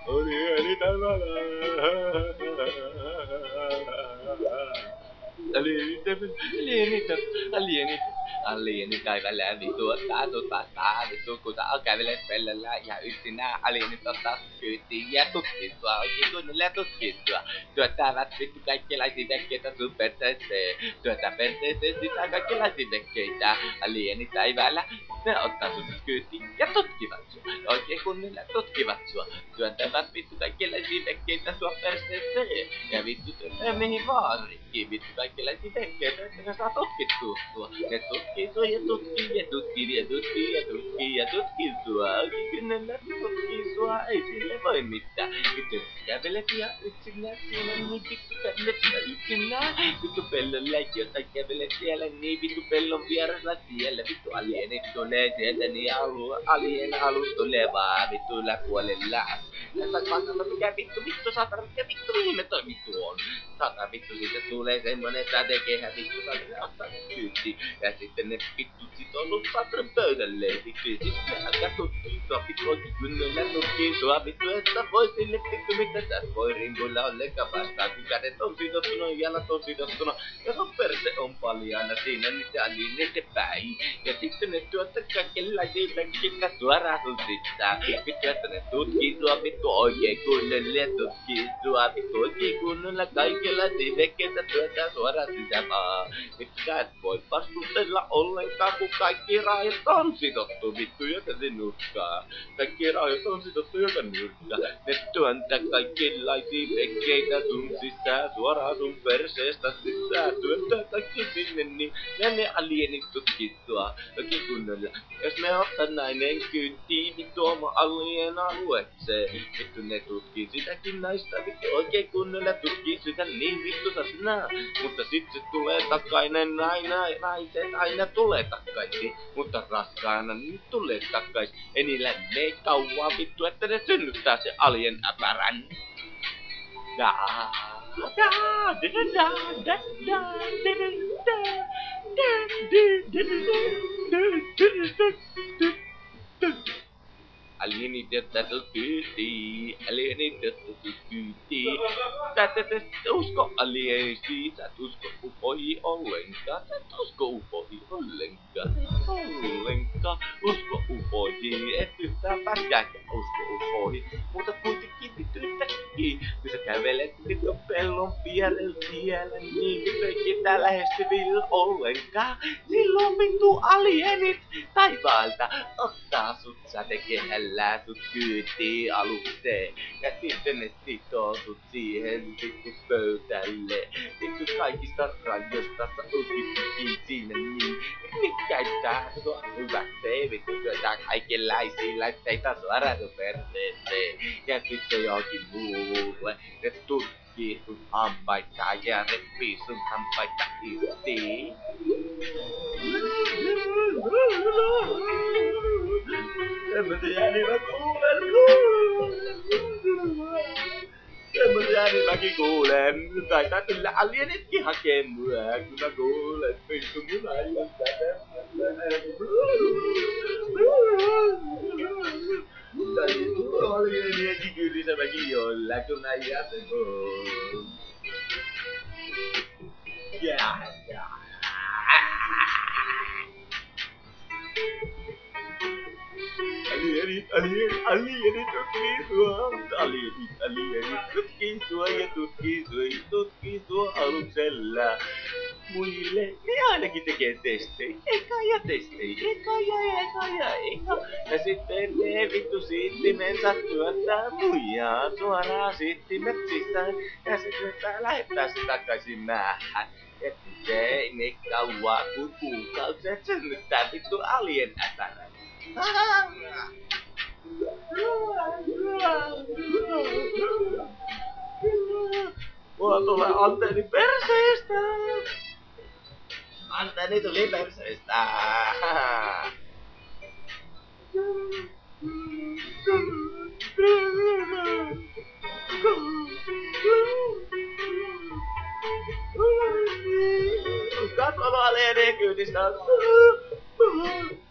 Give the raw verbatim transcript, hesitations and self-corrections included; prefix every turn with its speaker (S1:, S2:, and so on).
S1: Alienit tavalla. Alienit, alienit, alienit. Alienit kävelee vittu ottaa sut vastaan. Vittu kun sä kävelet pellolla ja yksinään alienit ottaa sut kyytiin ja tutkii sua oikein kunnolla tutkii sua. Työttävät vittu kaikenlaisia vekkeitä sun perseeseen. Työtä perseeseen sitä kaikenlaisia vekkeitä. Alienit päivällä ne ottaa sut kyytiin ja tutkivat sua. Oikein kunnolla tutkivat sua. Työntävät vittu kaikenlaisia vekkeitä sua perseeseen. Ja vittu työntää mihin vaan rikki. Vittu kaikenlaisia vekkeitä, että ne saa tutkittua sua. Ne tutkii sua ja tutkii ja tutkii ja tutkii ja tutkii ja tutkii sua. Oikein kunnolla tutkii sua, ei sille voi mitään. Vittu kävelet ja yksinään siinä, niin vittu kävelet ja yksinään. Vittu pellolla jota kävelet siellä, niin vittu pellon vieressä siellä. Vittu alienit tulee sieltä, niin alue, alien alus tulevaa vittu yläpuolella. Tässä kannalla mikä vittu, vittu saatana, mikä vittu ihme toi vittu on. Saatana vittu, siitä tulee semmonen sätekehä, vittu saatana ottaa kyytiin. Ja sitten ne vittu sit on ollut saatana pöydälle, vittu. Ja sit ne alkaa tutkii sua, vittu oikein kunnolla tutkii sua, vittu. Että voi sille vittu, mitä sä voi rimpuilla ollenkaan vastaan. Kun kädet on sidottuna, jalat on sidottuna. Ja sun perse on paljaana siinä, niin se alienit päin. Ja sitten ne tuottaa kaikenlaisia vekkeitä suoraan sun sisään. Vittu, että ne tutkii sua, vittu oikein kunnolla tutkii sua. Vittu oikein kunnolla kaikenlaisia vekkeitä työtää suoraan sisään vaan. Vittu sä et voi vastustella ollenkaan, kun kaikki raajat on sidottu vittu joka sinutkaan. Kaikki raajat on sidottu joka nurkkaan. Ne työntää kaikenlaisia vekkeitä sun sisään suoraan sun perseestä sisään. Työntää kaikki sinne, niin ne ne alienit tutkii sua oikein kunnolla. Jos me ottaa nainen kyytiin vittu oma alien alueeseen. Vittu ne tutkii sitäkin naista vittu oikein kunnolla tutkii sitä niin vittu sasinaa. Mutta sit se tulee takainen aina, naiset aina tulee takaisin. Mutta raskaana nyt tulee takaisin. Ei niillä mene kauan vittu, että ne synnyttää se alien äpärän. Da da da da da da da da da. Alienit jättää sut kyytiin, alienit jättää sut kyytiin. Sä et edes usko alienisiin, sä et usko ufoihin ollenkaan. Sä et usko ufoihin ollenkaan, et ollenkaan usko ufoihin. Et yhtään pätkääkään usko ufoihin, mutta kuitenkin vittu yhtäkkiä. Kun sä kävelet vittu pellon vierellä siellä, niin vittu ei ketään lähestyvillä ollenkaan. Silloin vittu alienit taivaalta ottaa sut sätekehällä. Sut kyytiin alukseen ja sitten ne sitoo sut siihen vittu pöydälle. Vittu kaikista rajoista sä oikein siinä niin. Ne käyttää sua hyväkseen, vittu syötää kaikenlaisia laitteita suoraan sun perseeseen. Ja sitten johonkin muulle ne tutkii sun hampaita ja repii sun hampaita irti. Semmosia ääniä mä kuulen, semmosia ääniä mäkin kuulen. Taitaa kyllä alienitkin hakee mua, kun mä kuulen vittu mun aivoista tai vittu alieniakin kylissä mäkin olla, kun mä jäsen oon. Yeah, yeah. Alienit, alienit, alienit tutkii sua, alienit, alienit tutkii sua ja tutkii sua ja tutkii sua aluksella. Muille ne ainakin tekee testejä, eka ja testejä, eka ja eka ja eka. Ja sitten ne vittu siittimensä työntää muijaa suoraan siittimet sisään. Ja se työntää lähettää se takaisin määhän. Et se ei ne kauaa kun kuukauset synnyttää vittu alien äpärän. Mulla tulee antenni perseestä. Antenni tuli perseestä. Katso vaan lehdekyytistä.